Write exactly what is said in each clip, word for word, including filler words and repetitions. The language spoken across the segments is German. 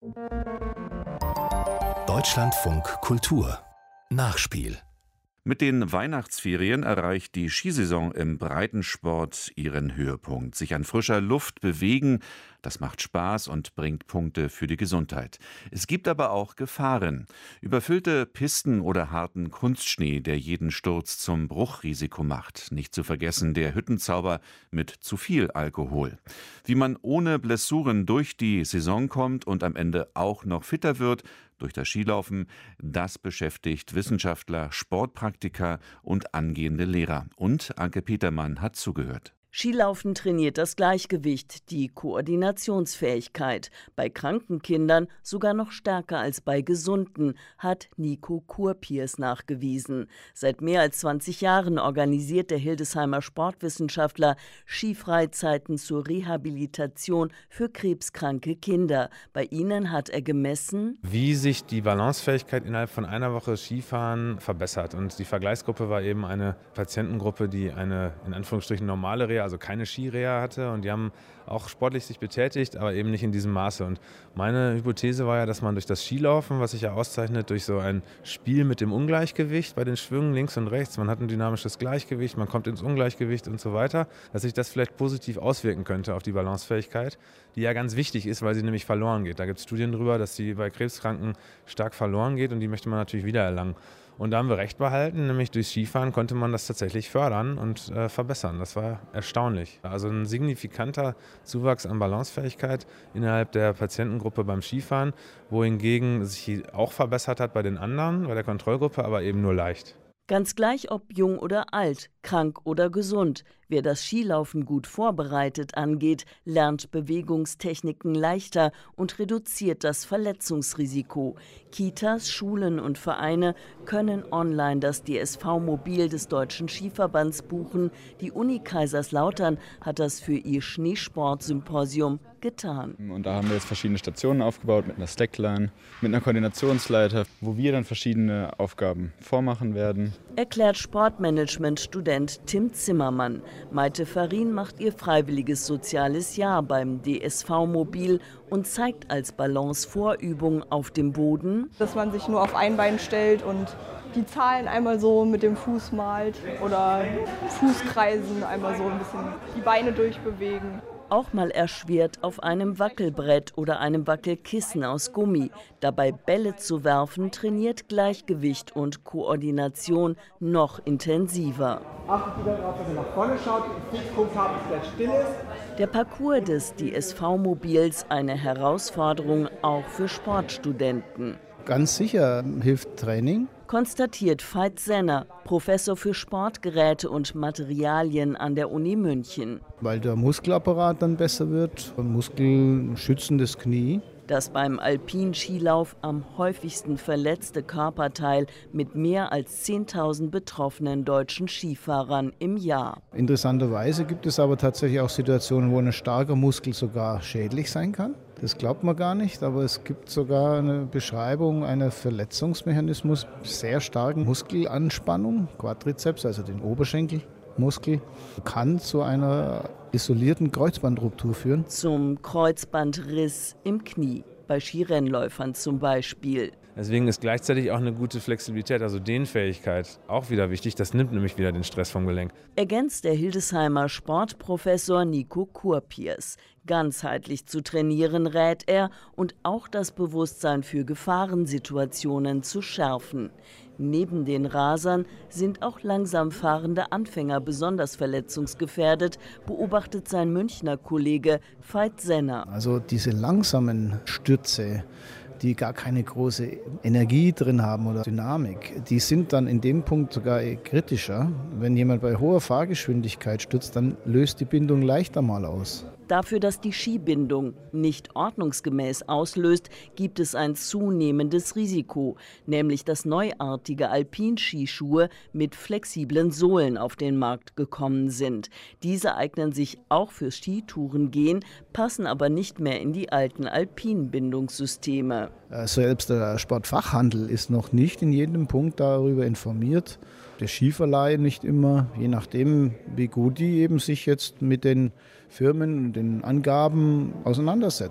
Deutschlandfunk Kultur Nachspiel. Mit den Weihnachtsferien erreicht die Skisaison im Breitensport ihren Höhepunkt. Sich an frischer Luft bewegen, das macht Spaß und bringt Punkte für die Gesundheit. Es gibt aber auch Gefahren. Überfüllte Pisten oder harten Kunstschnee, der jeden Sturz zum Bruchrisiko macht. Nicht zu vergessen der Hüttenzauber mit zu viel Alkohol. Wie man ohne Blessuren durch die Saison kommt und am Ende auch noch fitter wird, durch das Skilaufen, das beschäftigt Wissenschaftler, Sportpraktiker und angehende Lehrer. Und Anke Petermann hat zugehört. Skilaufen trainiert das Gleichgewicht, die Koordinationsfähigkeit. Bei kranken Kindern sogar noch stärker als bei gesunden, hat Nico Kurpiers nachgewiesen. Seit mehr als zwanzig Jahren organisiert der Hildesheimer Sportwissenschaftler Skifreizeiten zur Rehabilitation für krebskranke Kinder. Bei ihnen hat er gemessen, wie sich die Balancefähigkeit innerhalb von einer Woche Skifahren verbessert. Und die Vergleichsgruppe war eben eine Patientengruppe, die eine in Anführungsstrichen normale Reha, also keine Skireha hatte, und die haben auch sportlich sich betätigt, aber eben nicht in diesem Maße. Und meine Hypothese war ja, dass man durch das Skilaufen, was sich ja auszeichnet durch so ein Spiel mit dem Ungleichgewicht bei den Schwüngen links und rechts, man hat ein dynamisches Gleichgewicht, man kommt ins Ungleichgewicht und so weiter, dass sich das vielleicht positiv auswirken könnte auf die Balancefähigkeit, die ja ganz wichtig ist, weil sie nämlich verloren geht. Da gibt es Studien drüber, dass sie bei Krebskranken stark verloren geht, und die möchte man natürlich wiedererlangen. Und da haben wir recht behalten, nämlich durch Skifahren konnte man das tatsächlich fördern und äh, verbessern. Das war erstaunlich. Also ein signifikanter Zuwachs an Balancefähigkeit innerhalb der Patientengruppe beim Skifahren, wohingegen sich auch verbessert hat bei den anderen, bei der Kontrollgruppe, aber eben nur leicht. Ganz gleich ob jung oder alt, krank oder gesund. Wer das Skilaufen gut vorbereitet angeht, lernt Bewegungstechniken leichter und reduziert das Verletzungsrisiko. Kitas, Schulen und Vereine können online das D S V-Mobil des Deutschen Skiverbands buchen. Die Uni Kaiserslautern hat das für ihr Schneesport-Symposium getan. Und da haben wir jetzt verschiedene Stationen aufgebaut mit einer Slackline, mit einer Koordinationsleiter, wo wir dann verschiedene Aufgaben vormachen werden. Erklärt Sportmanagement-Student Tim Zimmermann. Maite Farin macht ihr freiwilliges soziales Jahr beim D S V-Mobil und zeigt als Balance-Vorübung auf dem Boden, dass man sich nur auf ein Bein stellt und die Zahlen einmal so mit dem Fuß malt oder Fußkreisen einmal so ein bisschen die Beine durchbewegen. Auch mal erschwert auf einem Wackelbrett oder einem Wackelkissen aus Gummi. Dabei Bälle zu werfen, trainiert Gleichgewicht und Koordination noch intensiver. Achtet wieder darauf, dass ihr nach vorne schaut, den Fixpunkt habt, der still ist. Der Parcours des D S V-Mobils eine Herausforderung auch für Sportstudenten. Ganz sicher hilft Training. Konstatiert Veit Senner, Professor für Sportgeräte und Materialien an der Uni München. Weil der Muskelapparat dann besser wird, ein muskelschützendes Knie. Das beim Alpinskilauf am häufigsten verletzte Körperteil mit mehr als zehntausend betroffenen deutschen Skifahrern im Jahr. Interessanterweise gibt es aber tatsächlich auch Situationen, wo ein starker Muskel sogar schädlich sein kann. Das glaubt man gar nicht, aber es gibt sogar eine Beschreibung eines Verletzungsmechanismus, sehr starken Muskelanspannung, Quadrizeps, also den Oberschenkelmuskel, kann zu einer isolierten Kreuzbandruptur führen. Zum Kreuzbandriss im Knie, bei Skirennläufern zum Beispiel. Deswegen ist gleichzeitig auch eine gute Flexibilität, also Dehnfähigkeit, auch wieder wichtig. Das nimmt nämlich wieder den Stress vom Gelenk. Ergänzt der Hildesheimer Sportprofessor Nico Kurpiers. Ganzheitlich zu trainieren rät er und auch das Bewusstsein für Gefahrensituationen zu schärfen. Neben den Rasern sind auch langsam fahrende Anfänger besonders verletzungsgefährdet, beobachtet sein Münchner Kollege Veit Senner. Also diese langsamen Stürze, die gar keine große Energie drin haben oder Dynamik, die sind dann in dem Punkt sogar kritischer. Wenn jemand bei hoher Fahrgeschwindigkeit stürzt, dann löst die Bindung leichter mal aus. Dafür, dass die Skibindung nicht ordnungsgemäß auslöst, gibt es ein zunehmendes Risiko, nämlich dass neuartige Alpinskischuhe mit flexiblen Sohlen auf den Markt gekommen sind. Diese eignen sich auch für Skitourengehen, passen aber nicht mehr in die alten Alpinbindungssysteme. Selbst der Sportfachhandel ist noch nicht in jedem Punkt darüber informiert. Der Skiverleih nicht immer, je nachdem, wie gut die eben sich jetzt mit den Firmen und den Angaben auseinandersetzen.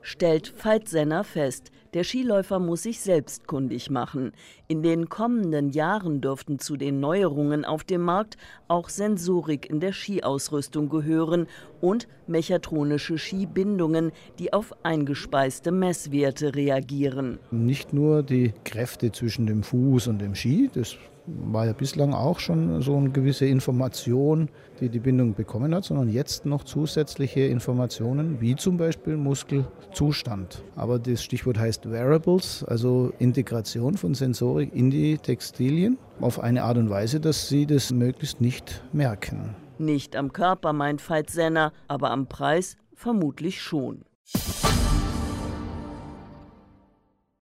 stellt Veit Senner fest. Der Skiläufer muss sich selbst kundig machen. In den kommenden Jahren dürften zu den Neuerungen auf dem Markt auch Sensorik in der Skiausrüstung gehören und mechatronische Skibindungen, die auf eingespeiste Messwerte reagieren. Nicht nur die Kräfte zwischen dem Fuß und dem Ski, das war ja bislang auch schon so eine gewisse Information, die die Bindung bekommen hat, sondern jetzt noch zusätzliche Informationen, wie zum Beispiel Muskelzustand. Aber das Stichwort heißt Wearables, also Integration von Sensorik in die Textilien auf eine Art und Weise, dass sie das möglichst nicht merken. Nicht am Körper, meint Veit Senner, aber am Preis vermutlich schon.